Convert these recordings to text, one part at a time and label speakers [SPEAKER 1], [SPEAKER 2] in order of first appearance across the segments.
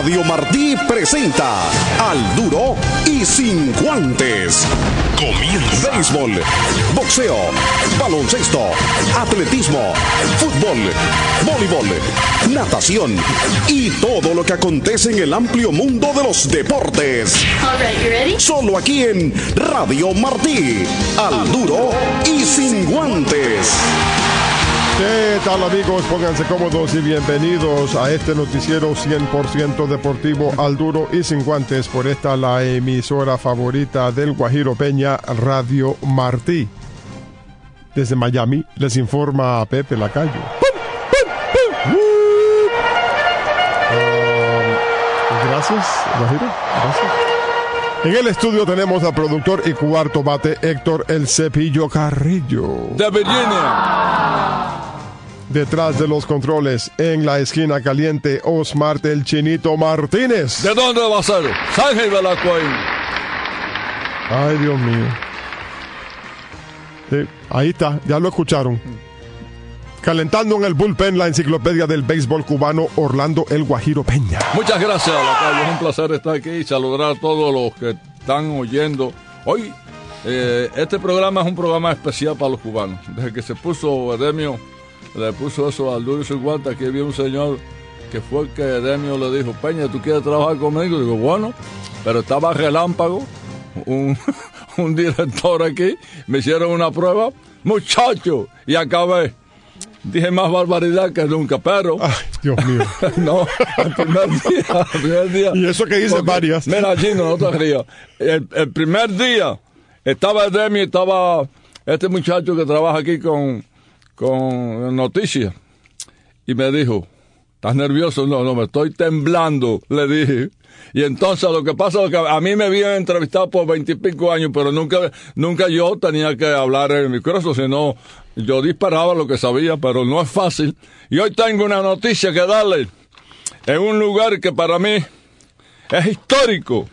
[SPEAKER 1] Radio Martí presenta Al Duro y Sin Guantes. Comienza. Béisbol, boxeo, baloncesto, atletismo, fútbol, voleibol, natación y todo lo que acontece en el amplio mundo de los deportes.
[SPEAKER 2] All right, you ready?
[SPEAKER 1] Solo aquí en Radio Martí. Al Duro y Sin Guantes.
[SPEAKER 3] ¿Qué tal, amigos? Pónganse cómodos y bienvenidos a este noticiero 100% deportivo Al Duro y Sin Guantes por esta la emisora favorita del Guajiro Peña, Radio Martí. Desde Miami les informa a Pepe Lacayo. Gracias, Guajiro. Gracias. En el estudio tenemos al productor y cuarto bate Héctor El Cepillo Carrillo.
[SPEAKER 4] De Virginia.
[SPEAKER 3] Detrás de los controles, en la esquina caliente, Osmar el Chinito Martínez.
[SPEAKER 4] ¿De dónde va a ser? San Gil de la Coin.
[SPEAKER 3] Ay, Dios mío. Sí, ahí está, ya lo escucharon. Calentando en el bullpen la enciclopedia del béisbol cubano, Orlando El Guajiro Peña.
[SPEAKER 4] Muchas gracias, Lacayo. Es un placer estar aquí y saludar a todos los que están oyendo. Hoy, este programa es un programa especial para los cubanos. Desde que se puso Edemio, le puso eso al Duro y Sin Guantes. Aquí había un señor que fue el que Edemio le dijo: Peña, ¿tú quieres trabajar conmigo? Digo, bueno, pero estaba Relámpago, un director aquí. Me hicieron una prueba, muchacho, y acabé. Dije más barbaridad que nunca, pero...
[SPEAKER 3] Ay, Dios mío.
[SPEAKER 4] No, el primer día.
[SPEAKER 3] Y eso que hice varias.
[SPEAKER 4] Mira, Gino, no te rías. El primer día estaba Edemio, estaba este muchacho que trabaja aquí con noticias. Y me dijo: ¿estás nervioso? No, me estoy temblando, le dije. Y entonces lo que pasa es que a mí me habían entrevistado por 20 y pico años, pero nunca yo tenía que hablar en el micrófono, sino yo disparaba lo que sabía, pero no es fácil. Y hoy tengo una noticia que darle en un lugar que para mí es histórico,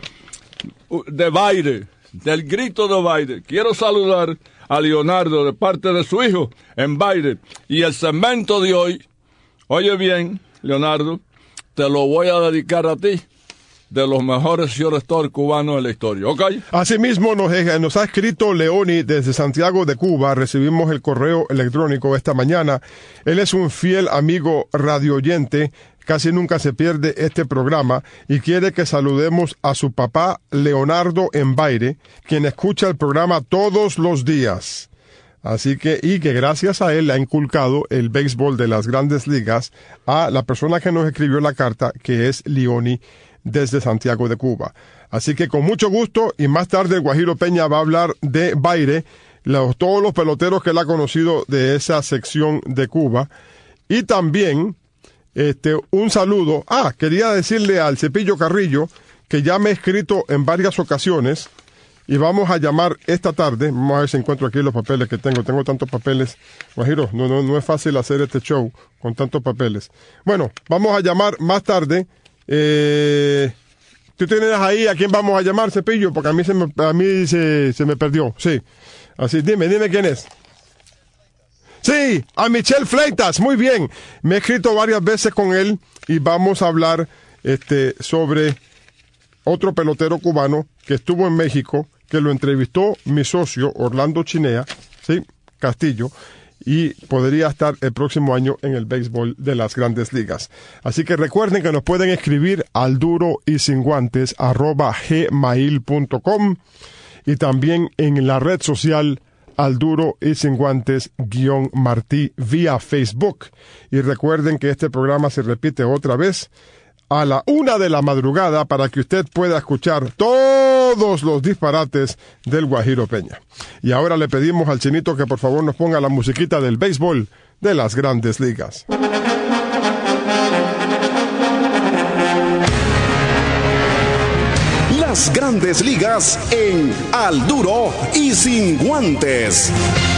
[SPEAKER 4] de Baire, del Grito de Baire. Quiero saludar a Leonardo de parte de su hijo en Baire. Y el segmento de hoy, oye bien, Leonardo, te lo voy a dedicar a ti, de los mejores shortstop cubanos de la historia, ¿ok?
[SPEAKER 3] Asimismo, nos ha escrito Leoni desde Santiago de Cuba. Recibimos el correo electrónico esta mañana. Él es un fiel amigo radioyente, casi nunca se pierde este programa y quiere que saludemos a su papá Leonardo en Baire, quien escucha el programa todos los días. Así que, y que gracias a él le ha inculcado el béisbol de las Grandes Ligas a la persona que nos escribió la carta, que es Leoni desde Santiago de Cuba. Así que con mucho gusto, y más tarde el Guajiro Peña va a hablar de Baire, todos los peloteros que él ha conocido de esa sección de Cuba. Y también un saludo. Quería decirle al Cepillo Carrillo que ya me he escrito en varias ocasiones y vamos a llamar esta tarde. Vamos a ver si encuentro aquí los papeles que tengo. Tengo tantos papeles. Guajiro, no es fácil hacer este show con tantos papeles. Bueno, vamos a llamar más tarde. ¿Tú tienes ahí a quién vamos a llamar, Cepillo? Porque a mí se me perdió. Sí. Así, dime quién es. Sí, a Michel Fleitas. Muy bien. Me he escrito varias veces con él y vamos a hablar sobre otro pelotero cubano que estuvo en México, que lo entrevistó mi socio Orlando Chinea, sí, Castillo, y podría estar el próximo año en el béisbol de las Grandes Ligas. Así que recuerden que nos pueden escribir al duro y sin guantes @gmail.com y también en la red social al duro y sin guantes _Martí vía Facebook. Y recuerden que este programa se repite otra vez a la 1 de la madrugada para que usted pueda escuchar todos los disparates del Guajiro Peña. Y ahora le pedimos al Chinito que por favor nos ponga la musiquita del béisbol de las Grandes Ligas.
[SPEAKER 1] Las Grandes Ligas en Al Duro y Sin Guantes.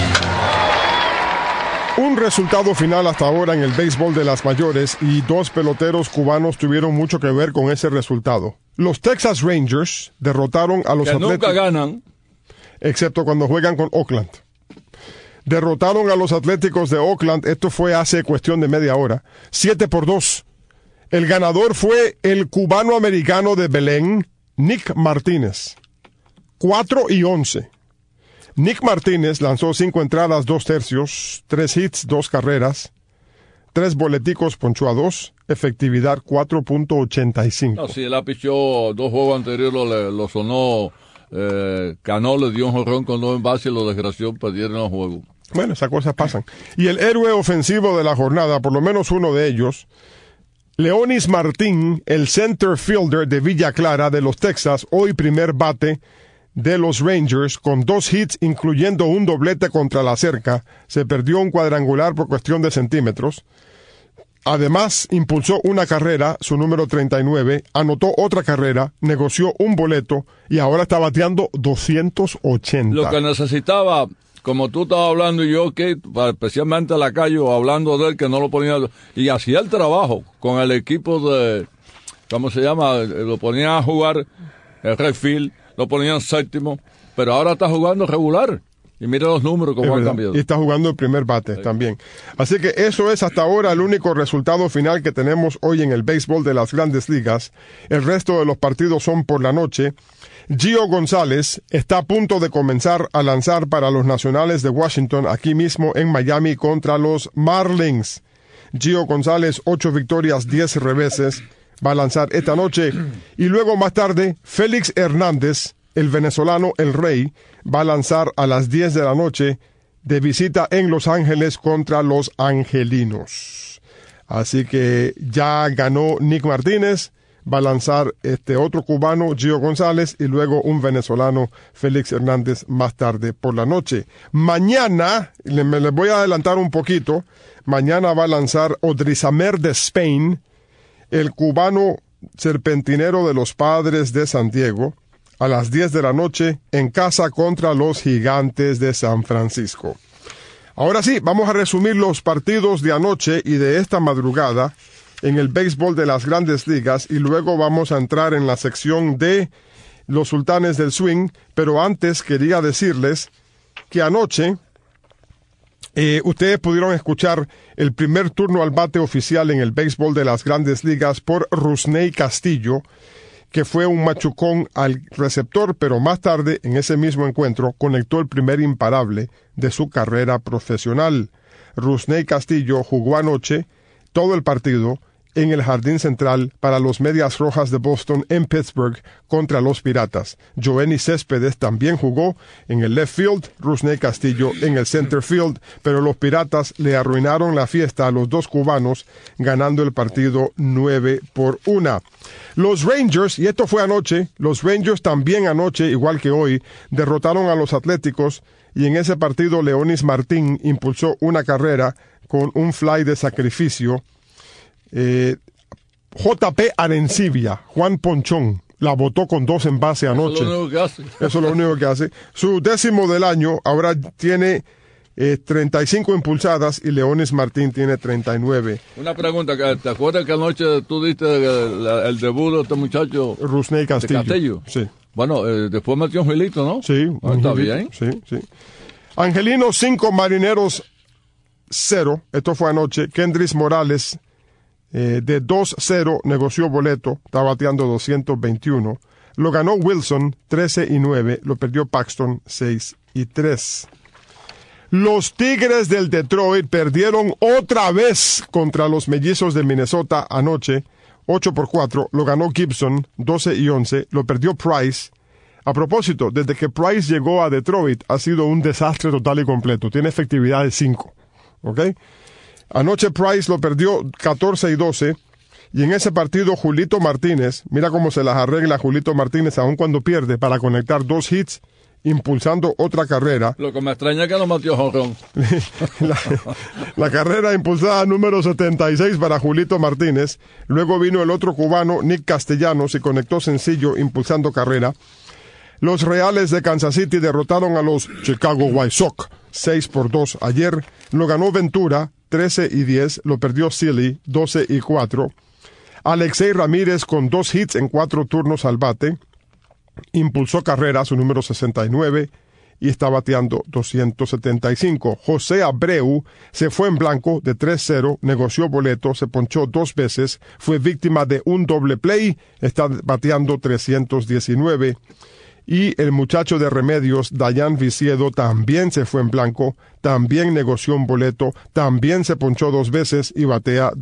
[SPEAKER 3] Un resultado final hasta ahora en el béisbol de las mayores y dos peloteros cubanos tuvieron mucho que ver con ese resultado. Los Texas Rangers derrotaron a los
[SPEAKER 4] que
[SPEAKER 3] Atléticos.
[SPEAKER 4] Nunca ganan.
[SPEAKER 3] Excepto cuando juegan con Oakland. Derrotaron a los Atléticos de Oakland, esto fue hace cuestión de media hora, 7-2. El ganador fue el cubano-americano de Belén, Nick Martínez. 4-11. Nick Martínez lanzó 5 entradas, 2 tercios, 3 hits, 2 carreras, 3 boleticos, ponchó a 2, efectividad 4.85.
[SPEAKER 4] No, si él pichó 2 juegos anteriores, lo sonó, Cano le dio un jonrón con 2 envases y lo desgració, perdieron los juegos.
[SPEAKER 3] Bueno, esas cosas pasan. Y el héroe ofensivo de la jornada, por lo menos uno de ellos, Leonis Martín, el center fielder de Villa Clara de los Texas, hoy primer bate de los Rangers, con 2 hits, incluyendo un doblete contra la cerca. Se perdió un cuadrangular por cuestión de centímetros. Además, impulsó una carrera, su número 39, anotó otra carrera, negoció un boleto y ahora está bateando 280.
[SPEAKER 4] Lo que necesitaba, como tú estabas hablando y yo, que especialmente a Lacayo, hablando de él, que no lo ponía, y hacía el trabajo con el equipo de, ¿cómo se llama? Lo ponía a jugar el Redfield, lo ponían séptimo, pero ahora está jugando regular. Y mira los números cómo han cambiado.
[SPEAKER 3] Y está jugando el primer bate también. Así que eso es hasta ahora el único resultado final que tenemos hoy en el béisbol de las Grandes Ligas. El resto de los partidos son por la noche. Gio González está a punto de comenzar a lanzar para los Nacionales de Washington aquí mismo en Miami contra los Marlins. Gio González, 8 victorias, 10 reveses. Va a lanzar esta noche. Y luego más tarde, Félix Hernández, el venezolano El Rey, va a lanzar a las 10 de la noche de visita en Los Ángeles contra los angelinos. Así que ya ganó Nick Martínez, va a lanzar otro cubano, Gio González, y luego un venezolano, Félix Hernández, más tarde por la noche. Mañana, me les voy a adelantar un poquito, mañana va a lanzar Odrizamer de Spain, el cubano serpentinero de los Padres de San Diego, a las 10 de la noche en casa contra los Gigantes de San Francisco. Ahora sí, vamos a resumir los partidos de anoche y de esta madrugada en el béisbol de las Grandes Ligas y luego vamos a entrar en la sección de los Sultanes del Swing, pero antes quería decirles que anoche ustedes pudieron escuchar el primer turno al bate oficial en el béisbol de las Grandes Ligas por Rusney Castillo, que fue un machucón al receptor, pero más tarde, en ese mismo encuentro, conectó el primer imparable de su carrera profesional. Rusney Castillo jugó anoche todo el partido en el jardín central para los Medias Rojas de Boston en Pittsburgh contra los Piratas. Joenny Céspedes también jugó en el left field, Rusney Castillo en el center field, pero los Piratas le arruinaron la fiesta a los dos cubanos, ganando el partido 9-1. Los Rangers, y esto fue anoche, los Rangers también anoche, igual que hoy, derrotaron a los Atléticos, y en ese partido Leonis Martín impulsó una carrera con un fly de sacrificio. JP Arencibia, Juan Ponchón, la botó con 2 envases anoche.
[SPEAKER 4] Eso es lo único que hace.
[SPEAKER 3] Eso es lo único que hace. Su 10º del año, ahora tiene 35 impulsadas y Leonis Martín tiene 39.
[SPEAKER 4] Una pregunta, ¿te acuerdas que anoche tú diste el debut de este muchacho?
[SPEAKER 3] Rusney Castillo. Sí.
[SPEAKER 4] Bueno, después metió un gilito, ¿no?
[SPEAKER 3] Sí.
[SPEAKER 4] Está bien.
[SPEAKER 3] Sí. Angelinos 5, Marineros 0. Esto fue anoche. Kendrys Morales de 2-0 negoció boleto, está bateando 221. Lo ganó Wilson 13-9, lo perdió Paxton 6-3. Los Tigres del Detroit perdieron otra vez contra los Mellizos de Minnesota anoche, 8-4. Lo ganó Gibson 12-11, lo perdió Price. A propósito, desde que Price llegó a Detroit ha sido un desastre total y completo. Tiene efectividad de 5. ¿Ok? Anoche Price lo perdió 14-12 y en ese partido Julito Martínez, mira cómo se las arregla Julito Martínez aun cuando pierde para conectar 2 hits, impulsando otra carrera.
[SPEAKER 4] Lo que me extraña es que no metió jonrón.
[SPEAKER 3] la carrera impulsada número 76 para Julito Martínez. Luego vino el otro cubano, Nick Castellanos, y conectó sencillo impulsando carrera. Los Reales de Kansas City derrotaron a los Chicago White Sox 6-2 ayer. Lo ganó Ventura 13-10, lo perdió Sealy 12-4. Alexei Ramírez con 2 hits en 4 turnos al bate impulsó carrera, su número 69, y está bateando 275. José Abreu se fue en blanco de 3-0, negoció boleto, se ponchó 2 veces, fue víctima de un doble play, está bateando 319. Y el muchacho de Remedios, Dayan Viciedo, también se fue en blanco, también negoció un boleto, también se ponchó 2 veces y batea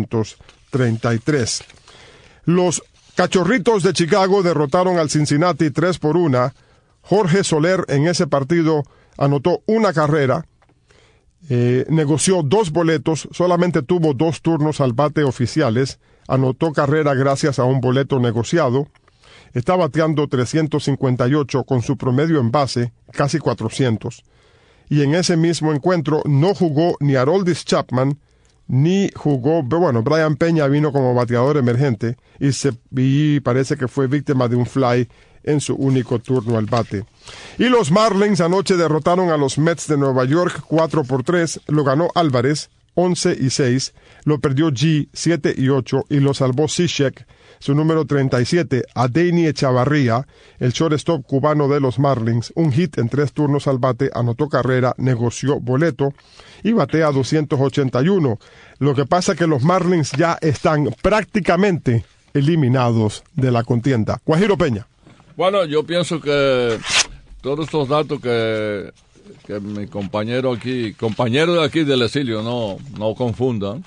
[SPEAKER 3] 233. Los Cachorritos de Chicago derrotaron al Cincinnati 3-1. Jorge Soler en ese partido anotó una carrera, negoció 2 boletos, solamente tuvo 2 turnos al bate oficiales, anotó carrera gracias a un boleto negociado. Está bateando 358 con su promedio en base, casi 400. Y en ese mismo encuentro no jugó ni Aroldis Chapman, ni jugó, bueno, Brian Peña vino como bateador emergente y parece que fue víctima de un fly en su único turno al bate. Y los Marlins anoche derrotaron a los Mets de Nueva York 4-3, lo ganó Álvarez 11-6, lo perdió G 7-8 y lo salvó Cishek, su número 37, Adeiny Echavarría, el shortstop cubano de los Marlins, un hit en 3 turnos al bate, anotó carrera, negoció boleto y batea 281. Lo que pasa es que los Marlins ya están prácticamente eliminados de la contienda. Guajiro Peña.
[SPEAKER 4] Bueno, yo pienso que todos estos datos que mi compañero de aquí del exilio, no confundan,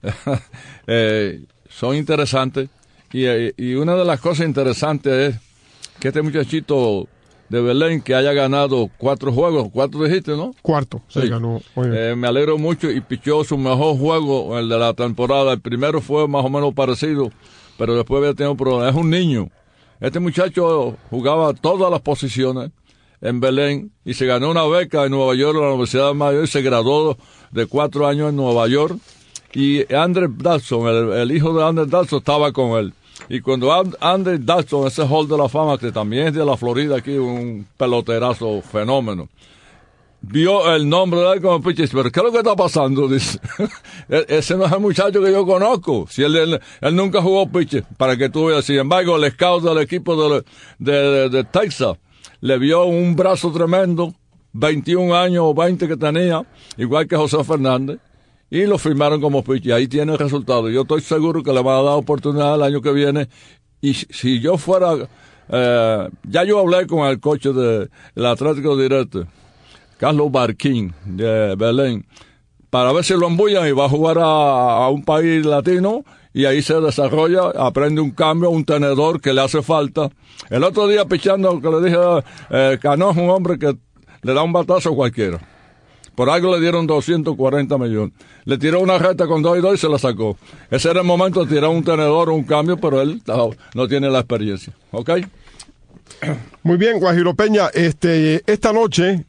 [SPEAKER 4] son interesantes. Y una de las cosas interesantes es que este muchachito de Belén que haya ganado 4 juegos, 4 dijiste, ¿no?
[SPEAKER 3] Cuarto, sí. Ganó.
[SPEAKER 4] Me alegro mucho y pichó su mejor juego, el de la temporada. El primero fue más o menos parecido, pero después había tenido problemas. Es un niño. Este muchacho jugaba todas las posiciones en Belén y se ganó una beca en Nueva York, en la Universidad de Mayo, y se graduó de 4 años en Nueva York. Y Andrew Dawson, el hijo de Andrew Dawson, estaba con él. Y cuando Andrew Dawson, ese Hall de la Fama, que también es de la Florida aquí, un peloterazo fenómeno, vio el nombre de él como pitcher, pero ¿qué es lo que está pasando? Dice, ese no es el muchacho que yo conozco. Si él nunca jugó pitcher, para que tú veas. Sin embargo, el scout del equipo de Texas le vio un brazo tremendo, 21 años o 20 que tenía, igual que José Fernández, y lo firmaron como pitcher. Ahí tiene el resultado. Yo estoy seguro que le van a dar oportunidad el año que viene. Y si yo fuera, ya yo hablé con el coach del Atlético Directo, Carlos Barquín, de Belén, para ver si lo embullan y va a jugar a un país latino y ahí se desarrolla, aprende un cambio, un tenedor que le hace falta. El otro día pichando, que le dije, Cano es un hombre que le da un batazo a cualquiera. Por algo le dieron 240 millones. Le tiró una recta con 2 y 2 y se la sacó. Ese era el momento de tirar un tenedor o un cambio, pero él no tiene la experiencia. ¿Ok?
[SPEAKER 3] Muy bien, Guajiro Peña. Esta noche,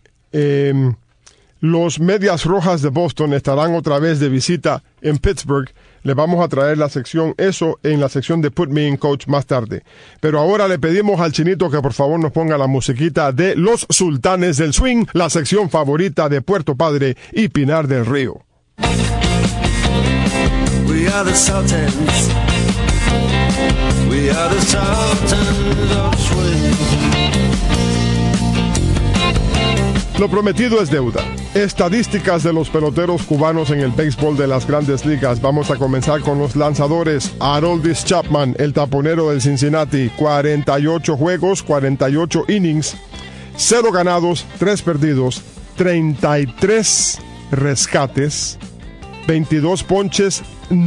[SPEAKER 3] los Medias Rojas de Boston estarán otra vez de visita en Pittsburgh. Le vamos a traer la sección, eso en la sección de Put Me in Coach más tarde. Pero ahora le pedimos al Chinito que por favor nos ponga la musiquita de Los Sultanes del Swing, la sección favorita de Puerto Padre y Pinar del Río.
[SPEAKER 2] We are the Sultans. We are the Sultans of Swing.
[SPEAKER 3] Lo prometido es deuda. Estadísticas de los peloteros cubanos en el béisbol de las Grandes Ligas. Vamos a comenzar con los lanzadores. Aroldis Chapman, el taponero del Cincinnati, 48 juegos, 48 innings, 0 ganados, 3 perdidos, 33 rescates, 22 ponches,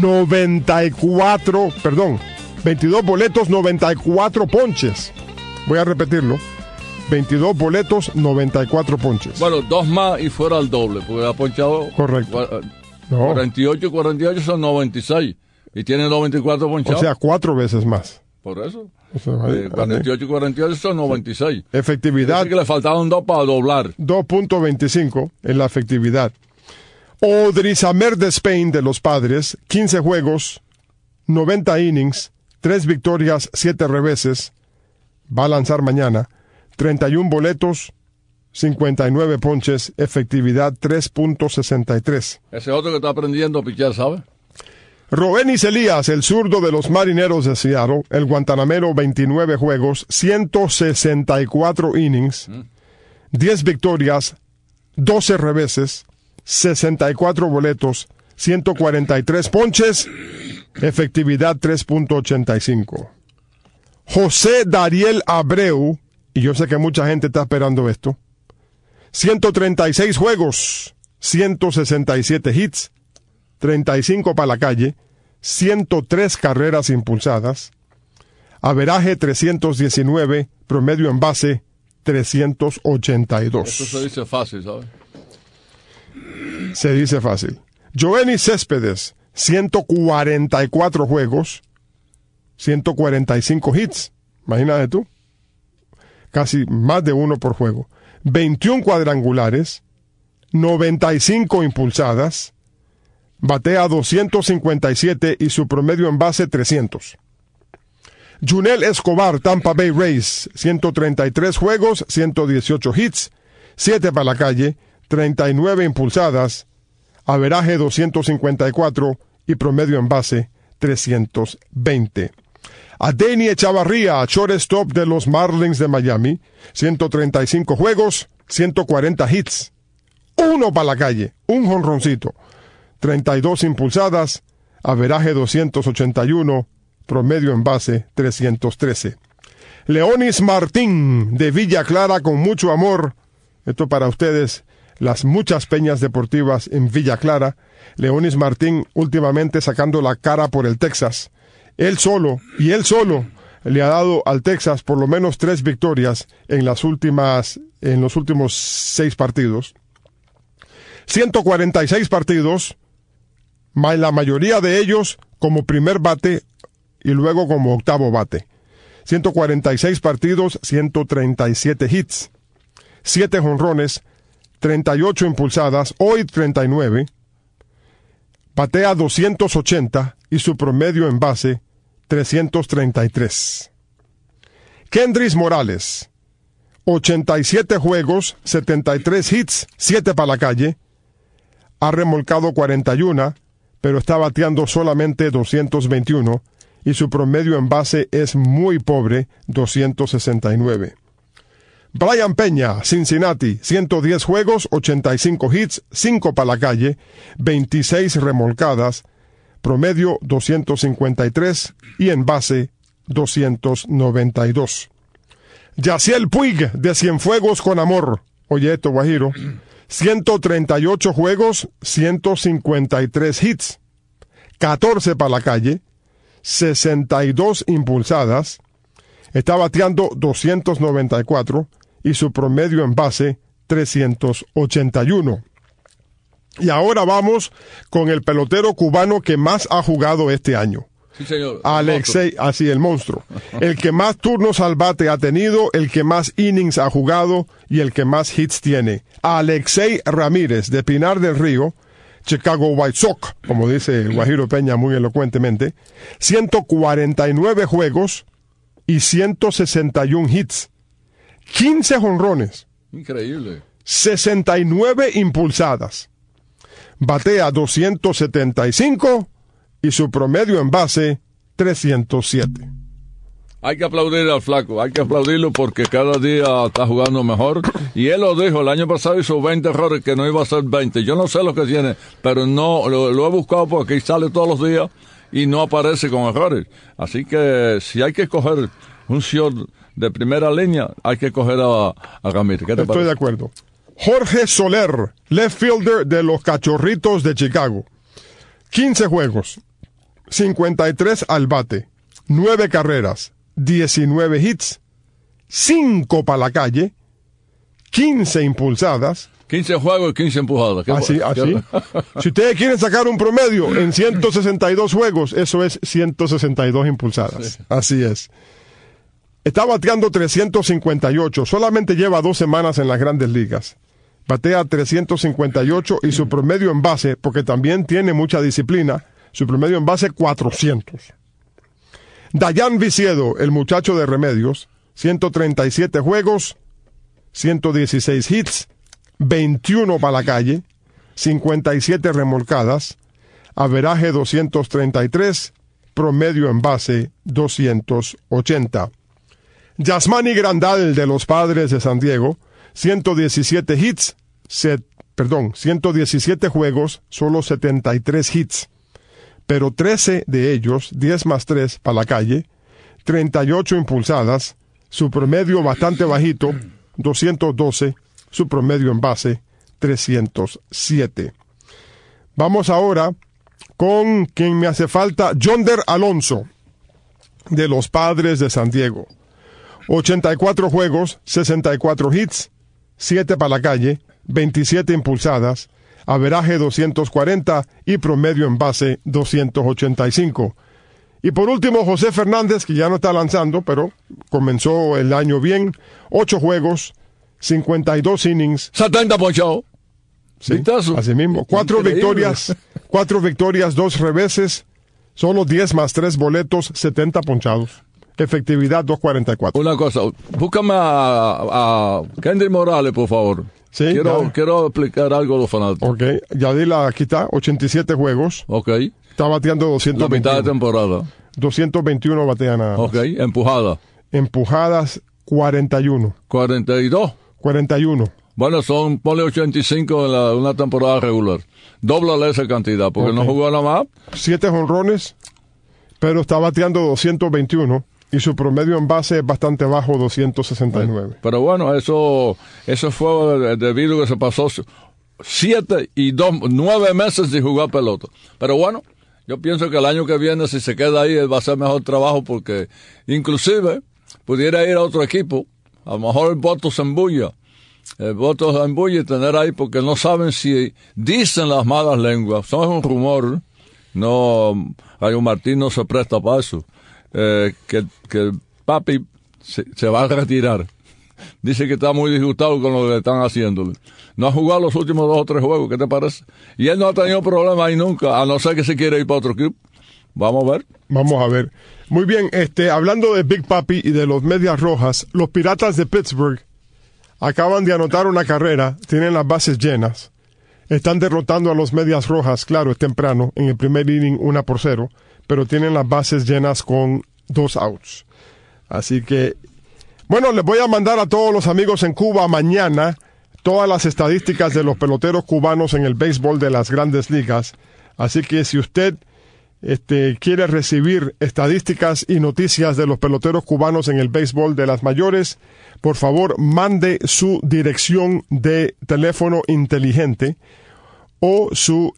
[SPEAKER 3] 22 boletos, 94 ponches. Voy a repetirlo. 22 boletos, 94 ponches.
[SPEAKER 4] Bueno, 2 más y fuera el doble, porque ha ponchado.
[SPEAKER 3] Correcto.
[SPEAKER 4] 48 son 96 y tiene 94 ponchados.
[SPEAKER 3] O sea, 4 veces más.
[SPEAKER 4] Por eso.
[SPEAKER 3] O sea,
[SPEAKER 4] 48 y 48 son 96.
[SPEAKER 3] Efectividad.
[SPEAKER 4] Así que le faltaban 2 para doblar.
[SPEAKER 3] 2.25 en la efectividad. Odrisamer de Spain de los Padres, 15 juegos, 90 innings, 3 victorias, 7 reveses. Va a lanzar mañana. 31 boletos, 59 ponches, efectividad 3.63.
[SPEAKER 4] Ese otro que está aprendiendo a pichar, ¿sabe?
[SPEAKER 3] Roenis Elías, el zurdo de los Marineros de Seattle, el guantanamero, 29 juegos, 164 innings, 10 victorias, 12 reveses, 64 boletos, 143 ponches, efectividad 3.85. José Dariel Abreu, y yo sé que mucha gente está esperando esto, 136 juegos, 167 hits, 35 para la calle, 103 carreras impulsadas, averaje 319, promedio en base 382.
[SPEAKER 4] Eso se dice fácil, ¿sabes?
[SPEAKER 3] Se dice fácil. Joenny Céspedes, 144 juegos, 145 hits. Imagínate tú. Casi más de uno por juego. 21 cuadrangulares, 95 impulsadas, batea 257 y su promedio en base 300. Junel Escobar, Tampa Bay Rays, 133 juegos, 118 hits, 7 para la calle, 39 impulsadas, averaje 254 y promedio en base 320. Adeiny Echavarría, shortstop de los Marlins de Miami, 135 juegos, 140 hits, 1 para la calle, un jonroncito, 32 impulsadas, averaje 281, promedio en base 313. Leonis Martín de Villa Clara, con mucho amor, esto para ustedes, las muchas peñas deportivas en Villa Clara. Leonis Martín últimamente sacando la cara por el Texas. Él solo le ha dado al Texas por lo menos 3 victorias en los últimos 6 partidos. 146 partidos, la mayoría de ellos como primer bate y luego como octavo bate. 146 partidos, 137 hits, 7 jonrones, 38 impulsadas, hoy 39. Batea 280 y su promedio en base 333. Kendrys Morales, 87 juegos, 73 hits, 7 para la calle. Ha remolcado 41, pero está bateando solamente 221 y su promedio en base es muy pobre, 269. Brian Peña, Cincinnati, 110 juegos, 85 hits, 5 para la calle, 26 remolcadas, promedio 253 y en base 292. Yaciel Puig, de Cienfuegos con Amor, oye esto, Guajiro, 138 juegos, 153 hits, 14 para la calle, 62 impulsadas, está bateando 294 y su promedio en base 381. Y ahora vamos con el pelotero cubano que más ha jugado este año.
[SPEAKER 4] Sí, señor.
[SPEAKER 3] Alexei, así el monstruo. El que más turnos al bate ha tenido, el que más innings ha jugado y el que más hits tiene. Alexei Ramírez, de Pinar del Río, Chicago White Sox, como dice Guajiro Peña muy elocuentemente, 149 juegos y 161 hits, 15 jonrones,
[SPEAKER 4] increíble,
[SPEAKER 3] 69 impulsadas, batea 275 y su promedio en base 307.
[SPEAKER 4] Hay que aplaudir al flaco, hay que aplaudirlo porque cada día está jugando mejor. Y él lo dijo, el año pasado hizo 20 errores que no iba a ser 20. Yo no sé lo que tiene, pero no lo he buscado porque ahí sale todos los días y no aparece con errores. Así que si hay que escoger un short de primera línea, hay que escoger a Ramírez. ¿Qué te parece?
[SPEAKER 3] Estoy de acuerdo. Jorge Soler, left fielder de los Cachorritos de Chicago. 15 juegos, 53 al bate, 9 carreras, 19 hits, 5 para la calle, 15 impulsadas.
[SPEAKER 4] 15 juegos y 15 empujadas.
[SPEAKER 3] Así. Si ustedes quieren sacar un promedio en 162 juegos, eso es 162 impulsadas. Sí. Así es. Está bateando 358. Solamente lleva 2 semanas en las Grandes Ligas. Batea 358 y su promedio en base, porque también tiene mucha disciplina, su promedio en base 400. Dayan Viciedo, el muchacho de Remedios, 137 juegos, 116 hits, 21 para la calle, 57 remolcadas, averaje 233, promedio en base 280. Yasmani Grandal, de los Padres de San Diego, 117 hits, 117 juegos, solo 73 hits. Pero 13 de ellos, 10 más 3 para la calle, 38 impulsadas, su promedio bastante bajito, 212, su promedio en base, 307. Vamos ahora con quien me hace falta, Yonder Alonso, de los Padres de San Diego. 84 juegos, 64 hits, 7 para la calle, 27 impulsadas, averaje 240 y promedio en base 285. Y por último, José Fernández, que ya no está lanzando, pero comenzó el año bien. 8 juegos, 52 innings.
[SPEAKER 4] 70 ponchados.
[SPEAKER 3] Sí, así mismo. 4 victorias, 2 reveses, solo 10 más 3 boletos, 70 ponchados. Efectividad 2.44.
[SPEAKER 4] Una cosa, búscame a Kendry Morales, por favor.
[SPEAKER 3] Sí,
[SPEAKER 4] quiero explicar algo a los fanáticos.
[SPEAKER 3] Ok, Yadila aquí está, 87 juegos.
[SPEAKER 4] Ok.
[SPEAKER 3] Está bateando 221.
[SPEAKER 4] La mitad de temporada.
[SPEAKER 3] 221 batea nada más.
[SPEAKER 4] Ok, empujada.
[SPEAKER 3] Empujadas, 41.
[SPEAKER 4] 42.
[SPEAKER 3] 41.
[SPEAKER 4] Bueno, ponle 85 en una temporada regular. Dóblale esa cantidad, porque no jugó nada más. 7
[SPEAKER 3] jonrones, pero está bateando 221. Y su promedio en base es bastante bajo, 269.
[SPEAKER 4] Pero bueno, eso fue debido a que se pasó 9 meses sin jugar pelota. Pero bueno, yo pienso que el año que viene, si se queda ahí, él va a hacer mejor trabajo, porque inclusive pudiera ir a otro equipo. A lo mejor el voto se embulla. El voto se embulla y tener ahí, porque no saben si dicen las malas lenguas. Eso es un rumor. No, Rayo Martín no se presta para eso. Que papi se va a retirar. Dice que está muy disgustado con lo que están haciéndole. No ha jugado los últimos 2 o 3 juegos, ¿qué te parece? Y él no ha tenido problema ahí nunca, a no ser que se quiera ir para otro club. Vamos a ver.
[SPEAKER 3] Vamos a ver. Muy bien, hablando de Big Papi y de los Medias Rojas, los Piratas de Pittsburgh acaban de anotar una carrera, tienen las bases llenas, están derrotando a los Medias Rojas, claro, es temprano, en el primer inning 1-0, pero tienen las bases llenas con 2 outs. Así que, bueno, les voy a mandar a todos los amigos en Cuba mañana todas las estadísticas de los peloteros cubanos en el béisbol de las Grandes Ligas. Así que si usted quiere recibir estadísticas y noticias de los peloteros cubanos en el béisbol de las mayores, por favor, mande su dirección de teléfono inteligente o su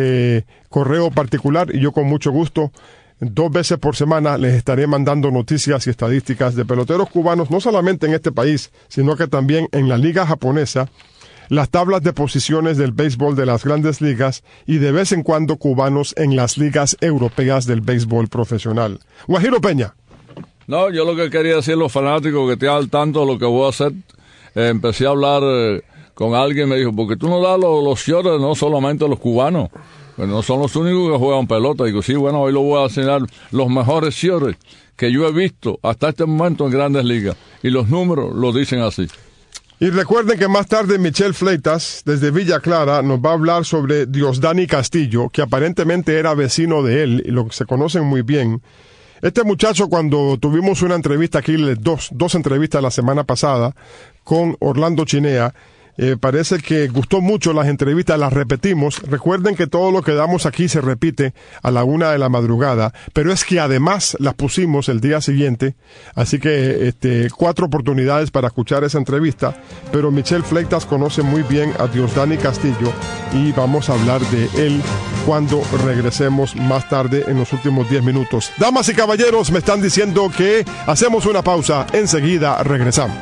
[SPEAKER 3] correo particular, y yo con mucho gusto 2 veces por semana les estaré mandando noticias y estadísticas de peloteros cubanos, no solamente en este país, sino que también en la liga japonesa, las tablas de posiciones del béisbol de las Grandes Ligas y de vez en cuando cubanos en las ligas europeas del béisbol profesional. Guajiro Peña.
[SPEAKER 4] No, yo lo que quería decir a los fanáticos que estén al tanto de lo que voy a hacer. Empecé a hablar con alguien, me dijo, porque tú no das los shorts, no solamente a los cubanos, pues no son los únicos que juegan pelota. Digo, sí, bueno, hoy lo voy a enseñar los mejores shorts que yo he visto hasta este momento en Grandes Ligas, y los números lo dicen así.
[SPEAKER 3] Y recuerden que más tarde Michel Fleitas, desde Villa Clara, nos va a hablar sobre Diosdani Castillo, que aparentemente era vecino de él, y lo que se conocen muy bien. Este muchacho, cuando tuvimos una entrevista aquí, dos entrevistas la semana pasada, con Orlando Chinea, parece que gustó mucho las entrevistas, las repetimos. Recuerden que todo lo que damos aquí se repite a la 1 de la madrugada, pero es que además las pusimos el día siguiente, así que 4 oportunidades para escuchar esa entrevista. Pero Michel Fleitas conoce muy bien a Diosdani Castillo y vamos a hablar de él cuando regresemos más tarde en los últimos 10 minutos. Damas y caballeros, me están diciendo que hacemos una pausa, enseguida regresamos.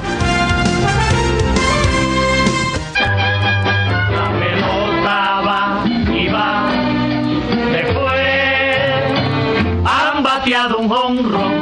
[SPEAKER 5] Un honrón.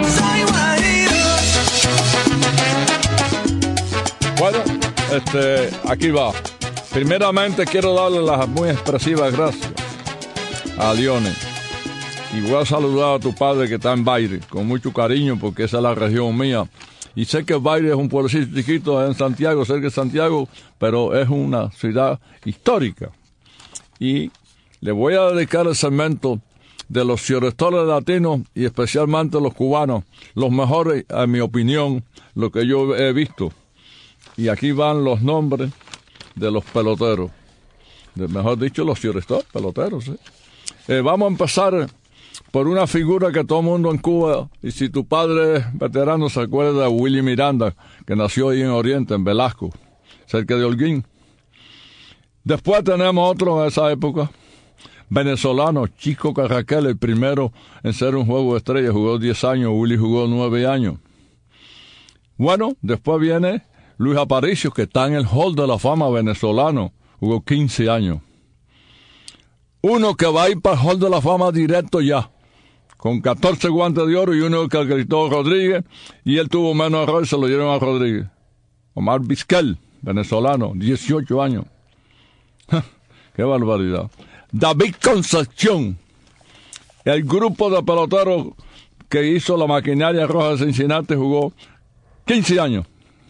[SPEAKER 4] Bueno, aquí va. Primeramente quiero darle las muy expresivas gracias a Leone. Y voy a saludar a tu padre que está en Baile, con mucho cariño, porque esa es la región mía. Y sé que Baile es un pueblecito chiquito en Santiago, cerca de Santiago, pero es una ciudad histórica. Y le voy a dedicar el segmento de los shortstops latinos y especialmente los cubanos, los mejores, en mi opinión, lo que yo he visto. Y aquí van los nombres de los peloteros. Mejor dicho, los shortstop, peloteros. Vamos a empezar por una figura que todo el mundo en Cuba, y si tu padre es veterano, se acuerda de Willie Miranda, que nació ahí en Oriente, en Velasco, cerca de Holguín. Después tenemos otro de esa época, venezolano, Chico Carraquel, el primero en ser un juego de estrella, jugó 10 años, Willie jugó 9 años. Bueno, después viene Luis Aparicio, que está en el Hall de la Fama venezolano, jugó 15 años. Uno que va a ir para el Hall de la Fama directo ya, con 14 guantes de oro, y uno que gritó Rodríguez, y él tuvo menos error y se lo dieron a Rodríguez. Omar Vizquel, venezolano, 18 años. ¡Qué barbaridad! David Concepción, el grupo de peloteros que hizo la maquinaria roja de Cincinnati, jugó 15 años.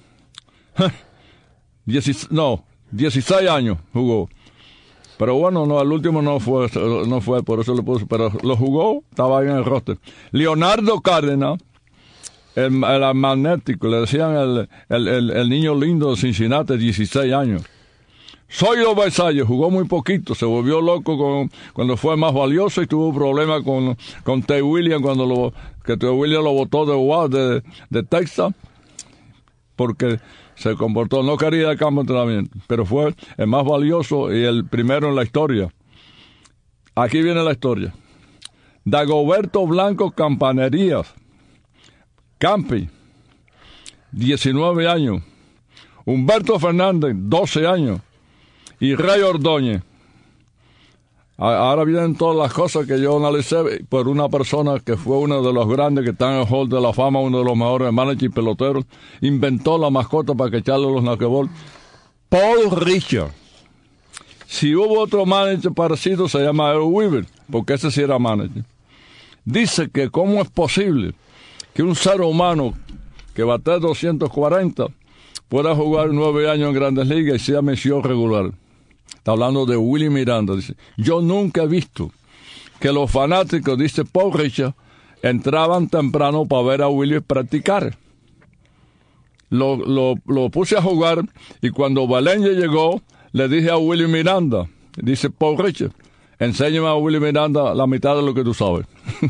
[SPEAKER 4] 16 años jugó. Pero bueno, no, el último no fue, por eso le puse, pero lo jugó, estaba ahí en el roster. Leonardo Cárdenas, el magnético, le decían el niño lindo de Cincinnati, 16 años. Zoilo Versalles jugó muy poquito, se volvió loco cuando fue más valioso y tuvo problemas con Ted Williams que Ted Williams lo botó de Texas, porque se comportó, no quería el campo de entrenamiento, pero fue el más valioso y el primero en la historia. Aquí viene la historia. Dagoberto Blanco Campanerías, Campi, 19 años. Humberto Fernández, 12 años. Y Ray Ordóñez. Ahora vienen todas las cosas que yo analicé por una persona que fue uno de los grandes que está en el Hall de la Fama, uno de los mejores managers y peloteros. Inventó la mascota para que echarle los knuckleball. Paul Richard. Si hubo otro manager parecido, se llama Earl Weaver, porque ese sí era manager. Dice que cómo es posible que un ser humano que bate 240 pueda jugar 9 años en Grandes Ligas y sea mención regular. Está hablando de Willie Miranda. Dice, yo nunca he visto que los fanáticos, dice Paul Richard, entraban temprano para ver a Willie practicar. Lo puse a jugar y cuando Valencia llegó, le dije a Willie Miranda, dice Paul Richard, enséñame a Willie Miranda la mitad de lo que tú sabes.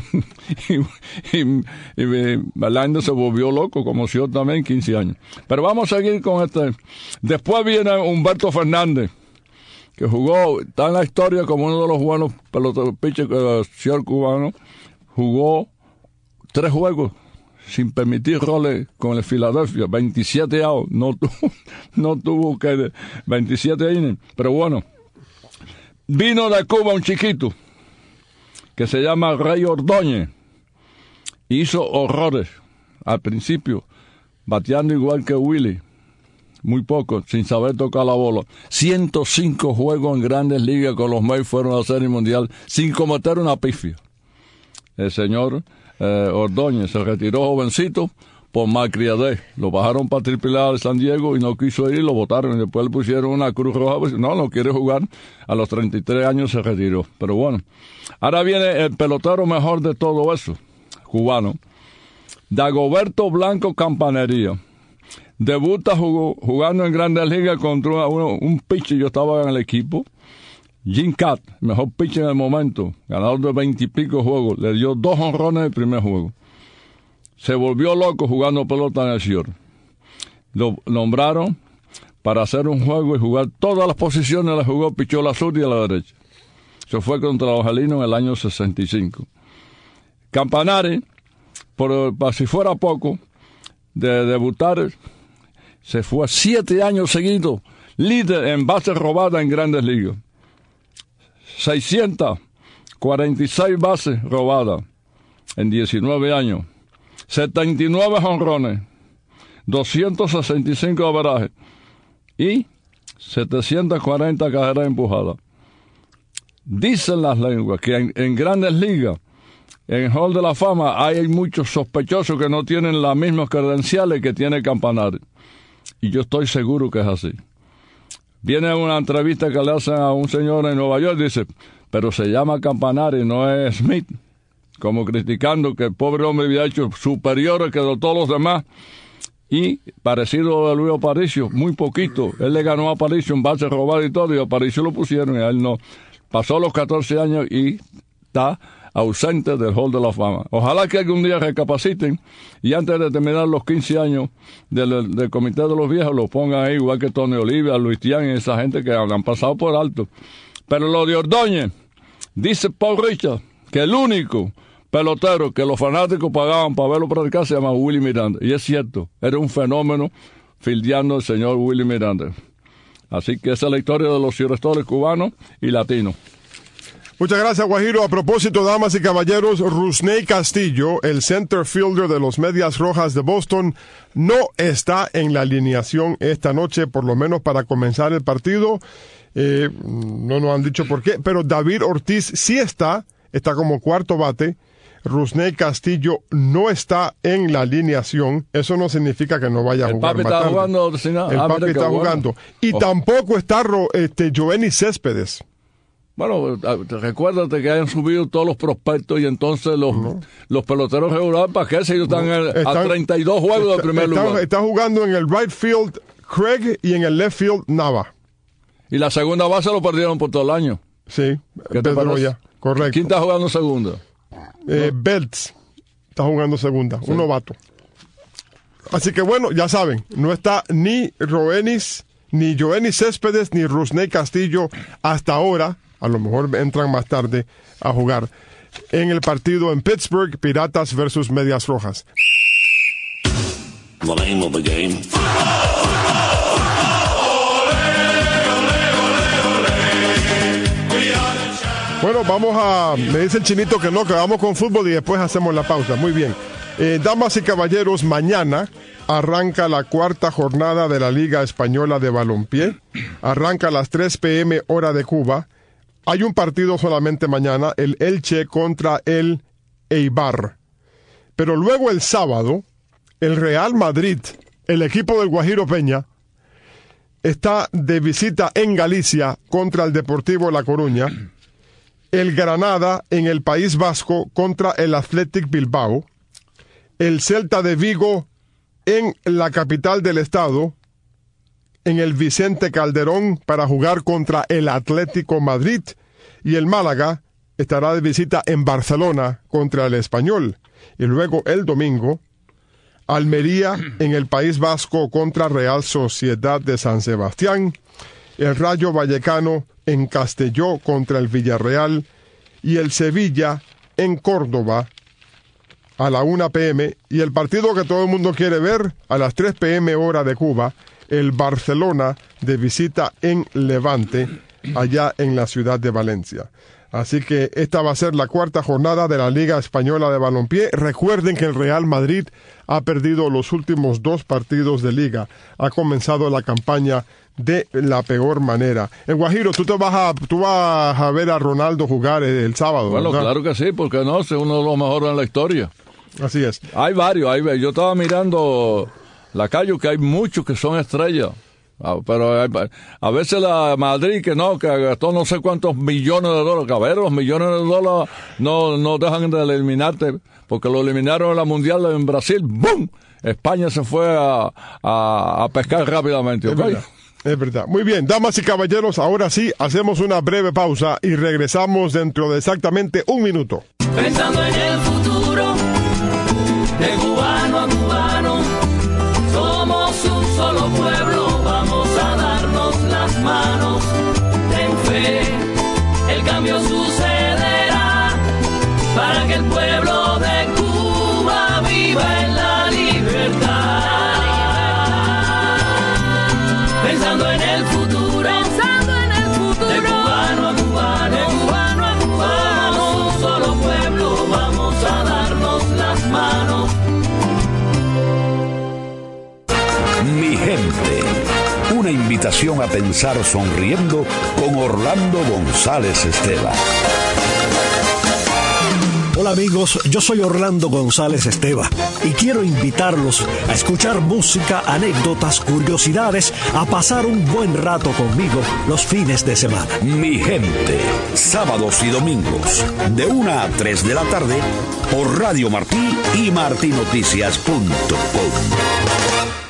[SPEAKER 4] y Valencia se volvió loco, como si yo también, 15 años. Pero vamos a seguir con este. Después viene Humberto Fernández, que jugó, está en la historia como uno de los buenos peloteros, pitcher cubano. Jugó 3 juegos sin permitir roles con el Philadelphia, 27 outs, no tuvo que 27 innings, pero bueno. Vino de Cuba un chiquito que se llama Ray Ordóñez, hizo horrores al principio, bateando igual que Willie, muy poco, sin saber tocar la bola. 105 juegos en Grandes Ligas con los Mets, fueron a la Serie Mundial sin cometer una pifia. El señor Ordóñez se retiró jovencito por malcriadez. Lo bajaron para AAA de San Diego y no quiso ir y lo botaron. Y después le pusieron una cruz roja. Pues, no quiere jugar. A los 33 años se retiró. Pero bueno, ahora viene el pelotero mejor de todo eso, cubano. Dagoberto Blanco Campanería. Debuta jugando en Grandes Ligas contra un pitcher. Yo estaba en el equipo. Jim Kaat, mejor pitcher en el momento, ganador de 20 y pico juegos. Le dio 2 jonrones en el primer juego. Se volvió loco jugando pelota en el Seattle. Lo nombraron para hacer un juego y jugar todas las posiciones. Le jugó, pichó a la sur y a la derecha. Se fue contra los Angelinos en el año 65. Campanari, por si fuera poco, de debutar, se fue 7 años seguidos, líder en bases robadas en Grandes Ligas. 646 bases robadas en 19 años. 79 jonrones, 265 averajes y 740 carreras empujadas. Dicen las lenguas que en Grandes Ligas, en el Hall de la Fama, hay muchos sospechosos que no tienen las mismas credenciales que tiene Campanari. Y yo estoy seguro que es así. Viene una entrevista que le hacen a un señor en Nueva York y dice, pero se llama Campanari, no es Smith. Como criticando que el pobre hombre había hecho superiores que de todos los demás. y parecido a Luis Aparicio, muy poquito. Él le ganó a Aparicio en base robada y todo, y a Aparicio lo pusieron y a él no. Pasó los 14 años y está ausente del Hall de la Fama. Ojalá que algún día recapaciten y antes de terminar los 15 años del Comité de los Viejos lo pongan ahí, igual que Tony Olivia, Luis Tian y esa gente que han pasado por alto. Pero lo de Ordóñez, dice Paul Richard que el único pelotero que los fanáticos pagaban para verlo practicar se llama Willie Miranda. Y es cierto, era un fenómeno fildeando el señor Willie Miranda. Así que esa es la historia de los shortstops cubanos y latinos.
[SPEAKER 3] Muchas gracias, Guajiro. A propósito, damas y caballeros, Rusney Castillo, el center fielder de los Medias Rojas de Boston, no está en la alineación esta noche, por lo menos para comenzar el partido. No nos han dicho por qué, pero David Ortiz sí está como cuarto bate. Rusney Castillo no está en la alineación. Eso no signica que no vaya a jugar.
[SPEAKER 4] El papi está jugando.
[SPEAKER 3] El papi está jugando. Y tampoco está Joenny Céspedes.
[SPEAKER 4] Bueno, recuérdate que hayan subido todos los prospectos y entonces los peloteros regulares, ¿para qué? Si ellos están a 32 juegos del primer lugar.
[SPEAKER 3] Está jugando en el right field Craig y en el left field Nava.
[SPEAKER 4] Y la segunda base lo perdieron por todo el año.
[SPEAKER 3] Sí, Pedroya, correcto.
[SPEAKER 4] ¿Quién está jugando segunda?
[SPEAKER 3] Belts está jugando segunda, sí. Un novato. Así que bueno, ya saben, no está ni Roenis, ni Joenny Céspedes, ni Rusney Castillo hasta ahora. A lo mejor entran más tarde a jugar en el partido en Pittsburgh, Piratas versus Medias Rojas.
[SPEAKER 6] The name of the game.
[SPEAKER 3] Bueno, me dice el Chinito que vamos con fútbol y después hacemos la pausa. Muy bien. Damas y caballeros, mañana arranca la cuarta jornada de la Liga Española de Balompié. Arranca a las 3 p.m. hora de Cuba. Hay un partido solamente mañana, el Elche contra el Eibar. Pero luego el sábado, el Real Madrid, el equipo del Guajiro Peña, está de visita en Galicia contra el Deportivo La Coruña. El Granada en el País Vasco contra el Athletic Bilbao. El Celta de Vigo en la capital del estado, en el Vicente Calderón, para jugar contra el Atlético Madrid, y el Málaga estará de visita en Barcelona contra el Español. Y luego el domingo, Almería en el País Vasco contra Real Sociedad de San Sebastián, el Rayo Vallecano en Castelló contra el Villarreal y el Sevilla en Córdoba a la 1 p.m. y el partido que todo el mundo quiere ver a las 3 p.m. hora de Cuba, el Barcelona de visita en Levante, allá en la ciudad de Valencia. Así que esta va a ser la cuarta jornada de la Liga Española de Balompié. Recuerden que el Real Madrid ha perdido los últimos 2 partidos de Liga. Ha comenzado la campaña de la peor manera. Guajiro, tú vas a ver a Ronaldo jugar el sábado,
[SPEAKER 4] bueno,
[SPEAKER 3] ¿verdad?
[SPEAKER 4] Claro que sí, porque no, es uno de los mejores en la historia.
[SPEAKER 3] Así es.
[SPEAKER 4] Hay varios. Yo estaba mirando la calle, que hay muchos que son estrellas. Pero a veces la Madrid que gastó no sé cuántos millones de dólares. A ver, los millones de dólares no dejan de eliminarte, porque lo eliminaron en la Mundial en Brasil. ¡Bum! España se fue a pescar rápidamente. ¿Okay?
[SPEAKER 3] Es verdad. Muy bien, damas y caballeros, ahora sí, hacemos una breve pausa y regresamos dentro de exactamente 1 minuto.
[SPEAKER 2] Pensando en el futuro, de cubano a cubano, somos un solo pueblo, vamos a darnos las manos. Ten fe, el cambio sucederá, para que el pueblo de Cuba viva en la libertad. Pensando en el futuro, de cubano a cubano, somos un solo pueblo, vamos a darnos las manos.
[SPEAKER 1] Mi gente, una invitación a pensar sonriendo con Orlando González Esteban.
[SPEAKER 7] Hola amigos, yo soy Orlando González Esteban y quiero invitarlos a escuchar música, anécdotas, curiosidades, a pasar un buen rato conmigo los fines de semana.
[SPEAKER 1] Mi gente, sábados y domingos, de 1 a 3 de la tarde, por Radio Martí y martinoticias.com.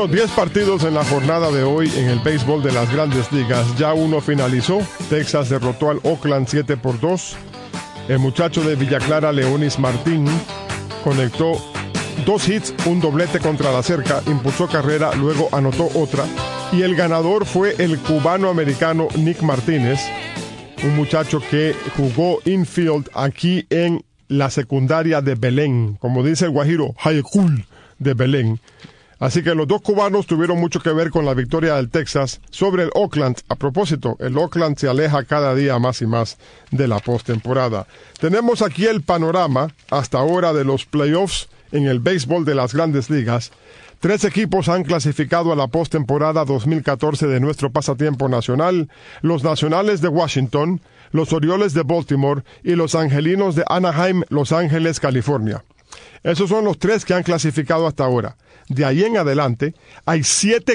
[SPEAKER 3] Bueno, 10 partidos en la jornada de hoy en el béisbol de las Grandes Ligas. Ya uno finalizó. Texas derrotó al Oakland 7-2. El muchacho de Villa Clara, Leonis Martín, conectó 2 hits, un doblete contra la cerca, impulsó carrera, luego anotó otra. Y el ganador fue el cubano-americano Nick Martínez, un muchacho que jugó infield aquí en la secundaria de Belén, como dice el guajiro, High School de Belén. Así que los dos cubanos tuvieron mucho que ver con la victoria del Texas sobre el Oakland. A propósito, el Oakland se aleja cada día más y más de la postemporada. Tenemos aquí el panorama hasta ahora de los playoffs en el béisbol de las Grandes Ligas. 3 equipos han clasificado a la postemporada 2014 de nuestro pasatiempo nacional: los Nacionales de Washington, los Orioles de Baltimore y los Angelinos de Anaheim, Los Ángeles, California. Esos son los 3 que han clasificado hasta ahora. De ahí en adelante hay 7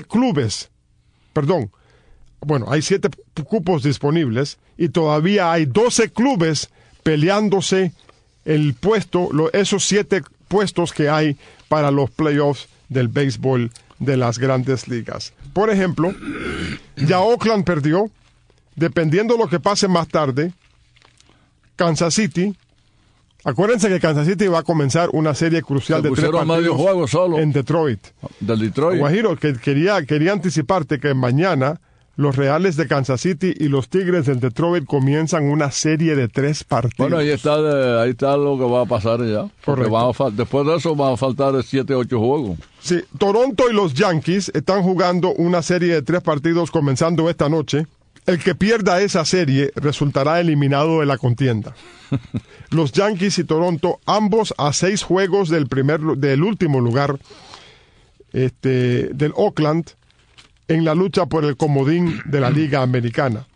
[SPEAKER 3] cupos disponibles y todavía hay 12 clubes peleándose el puesto, esos 7 puestos que hay para los playoffs del béisbol de las Grandes Ligas. Por ejemplo, ya Oakland perdió. Dependiendo de lo que pase más tarde, Kansas City. Acuérdense que Kansas City va a comenzar una serie crucial de 3 partidos en Detroit.
[SPEAKER 4] Del Detroit.
[SPEAKER 3] Guajiro, que quería anticiparte que mañana los Reales de Kansas City y los Tigres del Detroit comienzan una serie de 3 partidos.
[SPEAKER 4] Bueno, ahí está lo que va a pasar ya. Correcto. Después de eso van a faltar 7, 8 juegos.
[SPEAKER 3] Sí, Toronto y los Yankees están jugando una serie de 3 partidos comenzando esta noche. El que pierda esa serie resultará eliminado de la contienda. Los Yankees y Toronto, ambos a 6 juegos del último lugar, del Oakland, en la lucha por el comodín de la Liga Americana.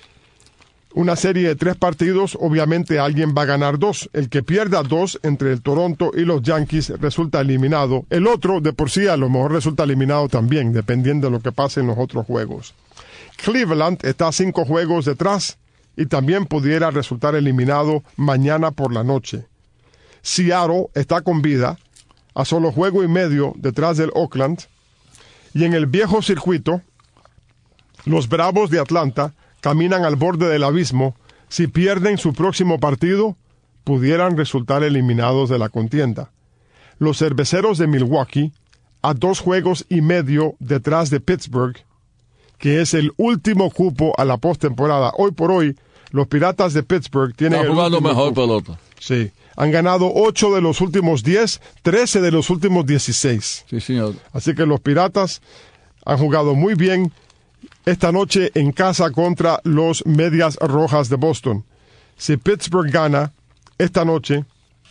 [SPEAKER 3] Una serie de 3 partidos, obviamente alguien va a ganar 2. El que pierda 2 entre el Toronto y los Yankees resulta eliminado. El otro, de por sí, a lo mejor resulta eliminado también, dependiendo de lo que pase en los otros juegos. Cleveland está a 5 juegos detrás y también pudiera resultar eliminado mañana por la noche. Seattle está con vida, a solo juego y medio detrás del Oakland. Y en el viejo circuito, los Bravos de Atlanta caminan al borde del abismo. Si pierden su próximo partido, pudieran resultar eliminados de la contienda. Los Cerveceros de Milwaukee, a 2 juegos y medio detrás de Pittsburgh, que es el último cupo a la postemporada. Hoy por hoy, los Piratas de Pittsburgh tienen
[SPEAKER 4] Están jugando mejor pelota.
[SPEAKER 3] Sí. Han ganado 8 de los últimos 10, 13 de los últimos 16.
[SPEAKER 4] Sí, señor.
[SPEAKER 3] Así que los Piratas han jugado muy bien esta noche en casa contra los Medias Rojas de Boston. Si Pittsburgh gana esta noche,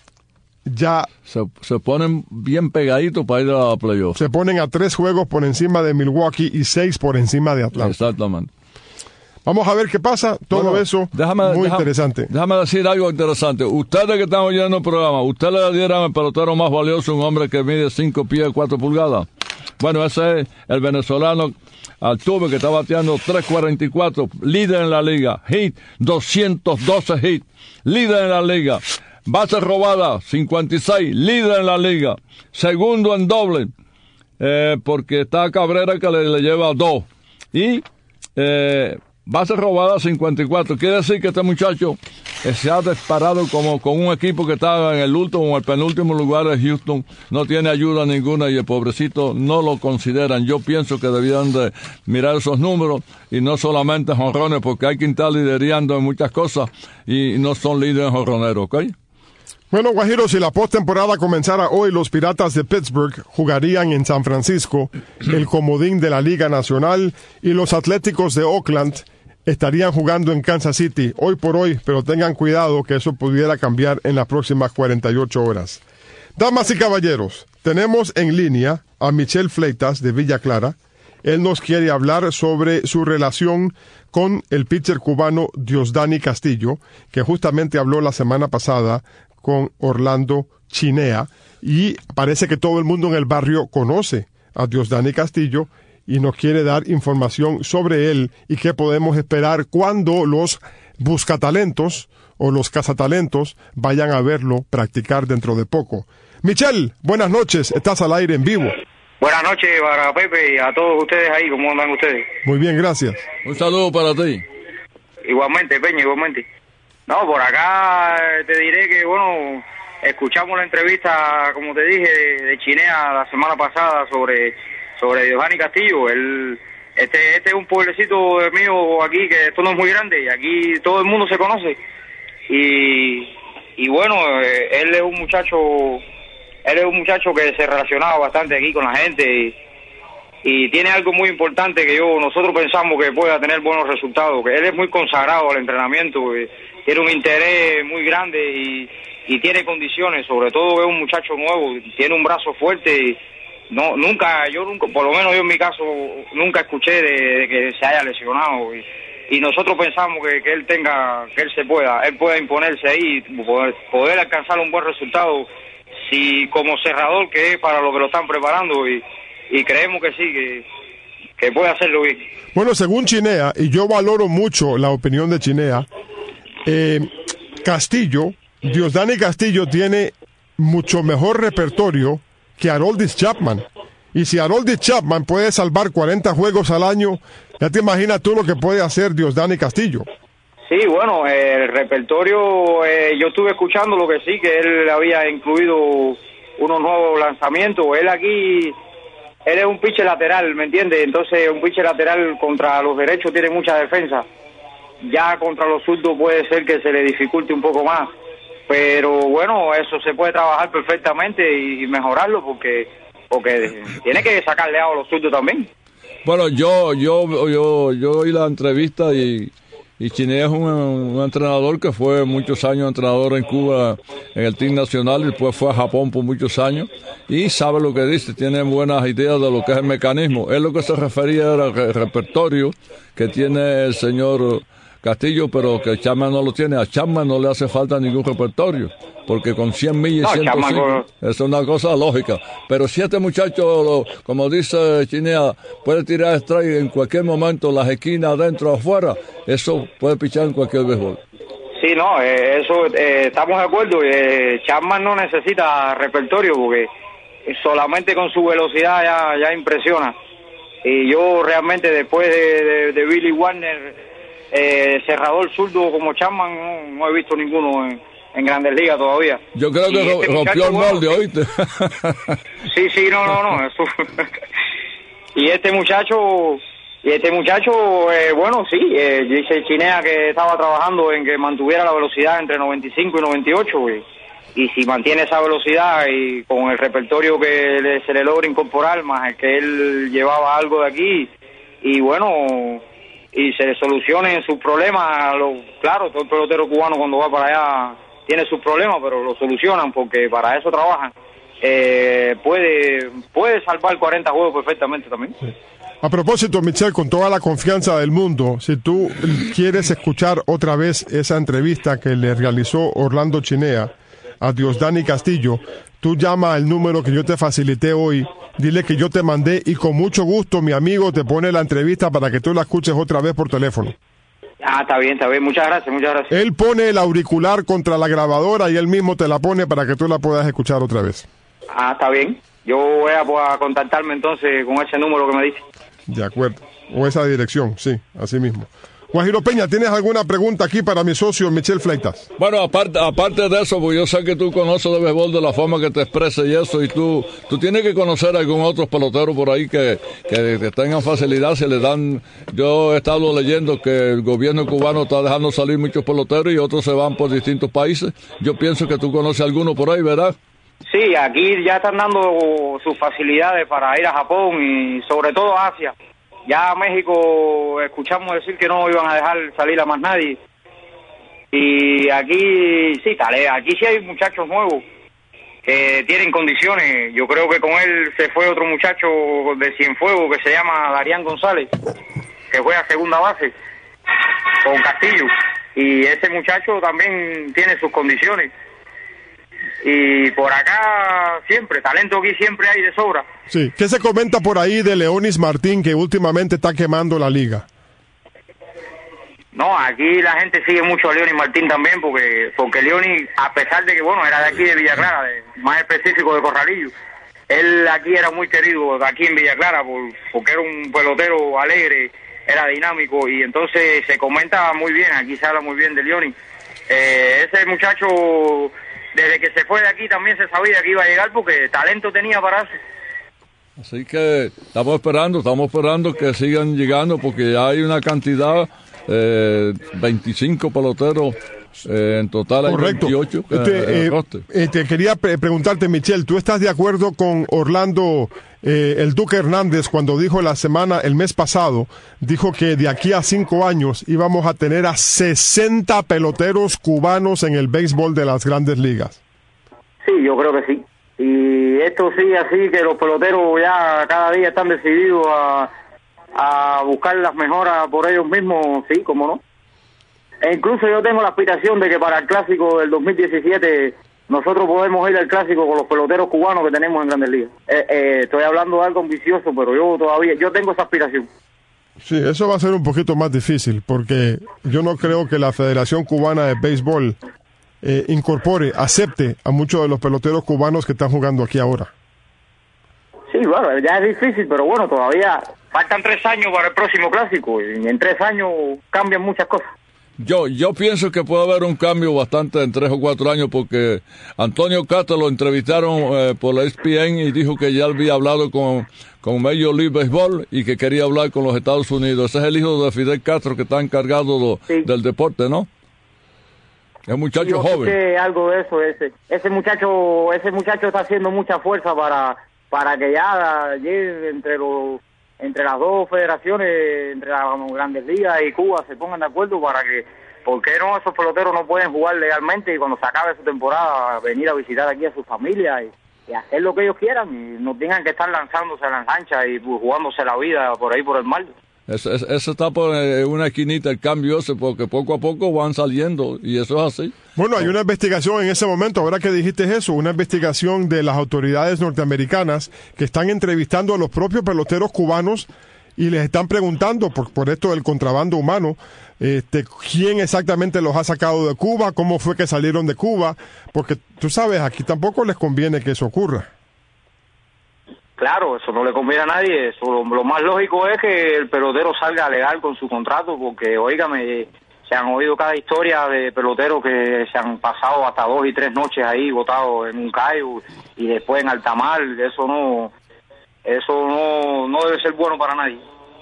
[SPEAKER 3] ya
[SPEAKER 4] se ponen bien pegaditos para ir a la playoff.
[SPEAKER 3] Se ponen a 3 juegos por encima de Milwaukee y 6 por encima de Atlanta.
[SPEAKER 4] Exactamente.
[SPEAKER 3] Vamos a ver qué pasa. Todo eso muy interesante.
[SPEAKER 4] Déjame decir algo interesante. Ustedes que están oyendo el programa, ¿ustedes le dieran el pelotero más valioso a un hombre que mide 5 pies 4 pulgadas? Bueno, ese es el venezolano Altuve, que está bateando 3.44, líder en la liga. Hit, 212 hits, líder en la liga. Base robada, 56, líder en la liga. Segundo en doble, porque está Cabrera que le lleva 2. Y base robada, 54. Quiere decir que este muchacho se ha disparado como con un equipo que estaba en el último o el penúltimo lugar de Houston. No tiene ayuda ninguna y el pobrecito no lo consideran. Yo pienso que debían de mirar esos números y no solamente jonrones, porque hay que estar liderando en muchas cosas y no son líderes jonroneros, ¿ok?
[SPEAKER 3] Bueno, Guajiro, si la postemporada comenzara hoy, los Piratas de Pittsburgh jugarían en San Francisco el comodín de la Liga Nacional y los Atléticos de Oakland estarían jugando en Kansas City hoy por hoy, pero tengan cuidado que eso pudiera cambiar en las próximas 48 horas. Damas y caballeros, tenemos en línea a Michel Fleitas de Villa Clara. Él nos quiere hablar sobre su relación con el pitcher cubano Diosdani Castillo, que justamente habló la semana pasada con Orlando Chinea, y parece que todo el mundo en el barrio conoce a Diosdani Castillo y nos quiere dar información sobre él y qué podemos esperar cuando los buscatalentos o los cazatalentos vayan a verlo practicar dentro de poco. Michel, buenas noches, estás al aire en vivo.
[SPEAKER 6] Buenas noches para Pepe y a todos ustedes ahí, ¿cómo andan ustedes?
[SPEAKER 3] Muy bien, gracias.
[SPEAKER 4] Un saludo para ti.
[SPEAKER 6] Igualmente, Peña, igualmente. No, por acá te diré que, bueno, escuchamos la entrevista, como te dije, de Chinea la semana pasada sobre Diosdani Castillo. Este es un pueblecito mío aquí, que esto no es muy grande, y aquí todo el mundo se conoce. Y bueno, él es un muchacho que se relacionaba bastante aquí con la gente y tiene algo muy importante que nosotros pensamos que pueda tener buenos resultados, que él es muy consagrado al entrenamiento, tiene un interés muy grande y tiene condiciones, sobre todo es un muchacho nuevo, tiene un brazo fuerte y yo nunca, por lo menos yo en mi caso, nunca escuché de que se haya lesionado y nosotros pensamos que él pueda imponerse ahí y poder alcanzar un buen resultado, si como cerrador que es para lo que lo están preparando y creemos que sí, que puede hacerlo bien.
[SPEAKER 3] Bueno, según Chinea, y yo valoro mucho la opinión de Chinea, Diosdani Castillo tiene mucho mejor repertorio que Aroldis Chapman. Y si Aroldis Chapman puede salvar 40 juegos al año, ya te imaginas tú lo que puede hacer Diosdani Castillo. Sí, bueno, el repertorio, yo estuve escuchando lo que sí, que él había incluido unos nuevos lanzamientos. Él es un pitcher lateral, ¿me entiendes? Entonces, un pitcher lateral contra los derechos tiene mucha defensa. Ya contra los zurdos puede ser que se le dificulte un poco más. Pero bueno, eso se puede trabajar perfectamente y mejorarlo porque tiene que sacarle a los zurdos también. Bueno, yo oí la entrevista y Chinea es un entrenador que fue muchos años entrenador en Cuba en el team nacional y después fue a Japón por muchos años y sabe lo que dice, tiene buenas ideas de lo que es el mecanismo. Es lo que se refería al repertorio que tiene el señor Castillo, pero que Chapman no lo tiene. A Chapman no le hace falta ningún repertorio, porque con 100 millas y 105 es una cosa lógica. Pero si este muchacho, como dice Chinea, puede tirar strike en cualquier momento, las esquinas, adentro o afuera, eso puede pichar en cualquier béisbol. Sí, no, eso estamos de acuerdo. Chapman no necesita repertorio, porque solamente con su velocidad ya impresiona. Y yo realmente después de Billy Warner, cerrador zurdo como Chapman, no he visto ninguno en Grandes Ligas todavía. Yo creo que rompió el molde, ¿oíste? Sí, no, eso. y este muchacho, bueno, sí, dice Chinea que estaba trabajando en que mantuviera la velocidad entre 95 y 98, y si mantiene esa velocidad y con el repertorio que se le logra incorporar, más el que él llevaba algo de aquí, y bueno, y se solucionen sus problemas. Claro, todo el pelotero cubano cuando va para allá tiene sus problemas, pero lo solucionan porque para eso trabajan. Puede salvar 40 juegos perfectamente también. Sí. A propósito, Michel, con toda la confianza del mundo, si tú quieres escuchar otra vez esa entrevista que le realizó Orlando Chinea a Diosdani Castillo, tú llama al número que yo te facilité hoy, dile que yo te mandé y con mucho gusto mi amigo te pone la entrevista para que tú la escuches otra vez por teléfono. Está bien, muchas gracias. Él pone el auricular contra la grabadora y él mismo te la pone para que tú la puedas escuchar otra vez. Está bien, yo voy a contactarme entonces con ese número que me dice. De acuerdo, o esa dirección, sí, así mismo. Guajiro Peña, ¿tienes alguna pregunta aquí para mi socio Michel Fleitas? Bueno, aparte de eso, pues yo sé que tú conoces de béisbol de la forma que te expresas y eso, y tú tienes que conocer a algún otro pelotero por ahí que tengan facilidad, se le dan. Yo he estado leyendo que el gobierno cubano está dejando salir muchos peloteros y otros se van por distintos países. Yo pienso que tú conoces a alguno por ahí, ¿verdad? Sí, aquí ya están dando sus facilidades para ir a Japón y sobre todo a Asia. Ya a México escuchamos decir que no iban a dejar salir a más nadie. Y aquí sí, aquí sí hay muchachos nuevos que tienen condiciones. Yo creo que con él se fue otro muchacho de Cienfuegos que se llama Darián González, que juega segunda base con Castillo. Y ese muchacho también tiene sus condiciones. Y por acá siempre, talento aquí siempre hay de sobra. Sí, ¿qué se comenta por ahí de Leonis Martín, que últimamente está quemando la liga? No, aquí la gente sigue mucho a Leonis Martín también, porque Leonis, a pesar de que, bueno, era de aquí de Villa Clara, más específico de Corralillo,
[SPEAKER 6] él aquí era muy querido, aquí en Villa Clara, porque era un pelotero alegre, era dinámico, y entonces se comenta muy bien, aquí se habla muy bien de Leoni. Ese muchacho, desde que se fue de aquí también se sabía que iba a llegar porque talento tenía para eso.
[SPEAKER 4] Así que estamos esperando que sigan llegando porque ya hay una cantidad, 25 peloteros en total.
[SPEAKER 3] Correcto.
[SPEAKER 4] Hay 28
[SPEAKER 3] te quería preguntarte, Michel, ¿tú estás de acuerdo con Orlando, el Duque Hernández, cuando dijo el mes pasado, dijo que de aquí a 5 años íbamos a tener a 60 peloteros cubanos en el béisbol de las grandes ligas?
[SPEAKER 6] Sí, yo creo que sí. Y esto sigue así, que los peloteros ya cada día están decididos a buscar las mejoras por ellos mismos, sí, cómo no. E incluso yo tengo la aspiración de que para el clásico del 2017 nosotros podemos ir al clásico con los peloteros cubanos que tenemos en Grandes Ligas. Estoy hablando de algo ambicioso, pero yo tengo esa aspiración.
[SPEAKER 3] Sí, eso va a ser un poquito más difícil, porque yo no creo que la Federación Cubana de Béisbol acepte a muchos de los peloteros cubanos que están jugando aquí ahora.
[SPEAKER 6] Sí, bueno, ya es difícil, pero bueno, todavía faltan 3 años para el próximo clásico, y en 3 años cambian muchas cosas.
[SPEAKER 4] Yo pienso que puede haber un cambio bastante en 3 o 4 años, porque Antonio Castro lo entrevistaron por la ESPN y dijo que ya había hablado con Major League Baseball y que quería hablar con los Estados Unidos. Ese es el hijo de Fidel Castro que está encargado del deporte, ¿no? Es un muchacho joven.
[SPEAKER 6] Algo de eso, ese muchacho está haciendo mucha fuerza para que ya llegue entre las dos federaciones, entre las Grandes Ligas y Cuba, se pongan de acuerdo para que, ¿por qué no esos peloteros no pueden jugar legalmente y cuando se acabe su temporada venir a visitar aquí a su familia y hacer lo que ellos quieran y no tengan que estar lanzándose a las anchas y jugándose la vida por ahí por el mar?
[SPEAKER 4] Eso está por una esquinita el cambio ese, porque poco a poco van saliendo y eso es así.
[SPEAKER 3] Bueno, hay una investigación en ese momento, ahora que dijiste eso, una investigación de las autoridades norteamericanas que están entrevistando a los propios peloteros cubanos y les están preguntando por esto del contrabando humano, quién exactamente los ha sacado de Cuba, cómo fue que salieron de Cuba, porque tú sabes, aquí tampoco les conviene que eso ocurra.
[SPEAKER 6] Claro, eso no le conviene a nadie. Eso, lo más lógico es que el pelotero salga legal con su contrato, porque, óigame, se han oído cada historia de peloteros que se han pasado hasta 2 y 3 noches ahí botados en un cayo y después en alta mar. Eso no debe ser bueno para nadie.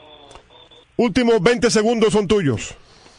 [SPEAKER 3] Últimos 20 segundos son tuyos.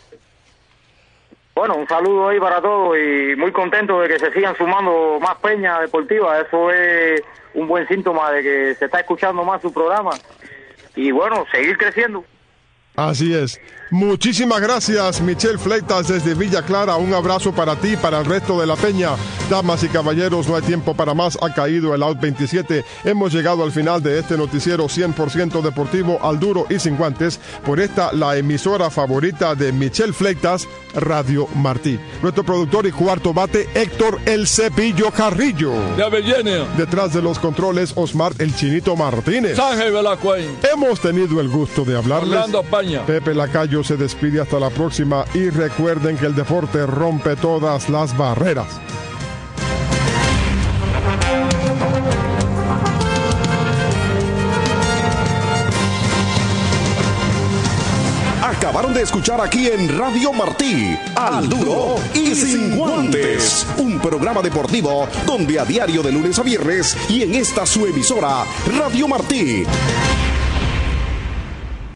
[SPEAKER 6] Bueno, un saludo ahí para todos y muy contento de que se sigan sumando más peñas deportivas. Eso es un buen síntoma de que se está escuchando más su programa. Y bueno, seguir creciendo.
[SPEAKER 3] Así es. Muchísimas gracias, Michel Fleitas desde Villa Clara. Un abrazo para ti, para el resto de la peña. Damas y caballeros, no hay tiempo para más. Ha caído el out 27. Hemos llegado al final de este noticiero 100% deportivo al duro y sin guantes. Por esta, la emisora favorita de Michel Fleitas, Radio Martí. Nuestro productor y cuarto bate, Héctor El Cepillo Carrillo. Detrás de los controles, Osmar El Chinito Martínez. Hemos tenido el gusto de hablarles. Pepe Lacayo se despide hasta la próxima y recuerden que el deporte rompe todas las barreras.
[SPEAKER 1] Acabaron de escuchar aquí en Radio Martí, Al Duro y Sin Guantes, un programa deportivo donde a diario de lunes a viernes y en esta su emisora, Radio Martí.